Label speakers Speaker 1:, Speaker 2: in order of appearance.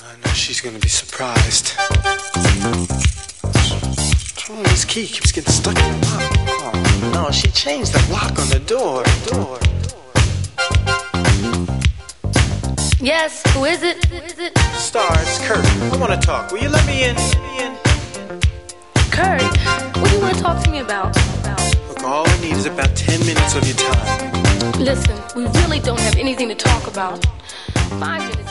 Speaker 1: I know she's gonna be surprised. What's wrong with this key? It keeps getting stuck in the lock. Oh, no, she changed the lock on the door.
Speaker 2: Yes, who is it?
Speaker 1: Star, it's Kurt. I wanna talk. Will you let me in?
Speaker 2: Kurt, what do you want to talk to me about?
Speaker 1: Look, all I need is about 10 minutes of your time.
Speaker 2: Listen, we really don't have anything to talk about. 5 minutes.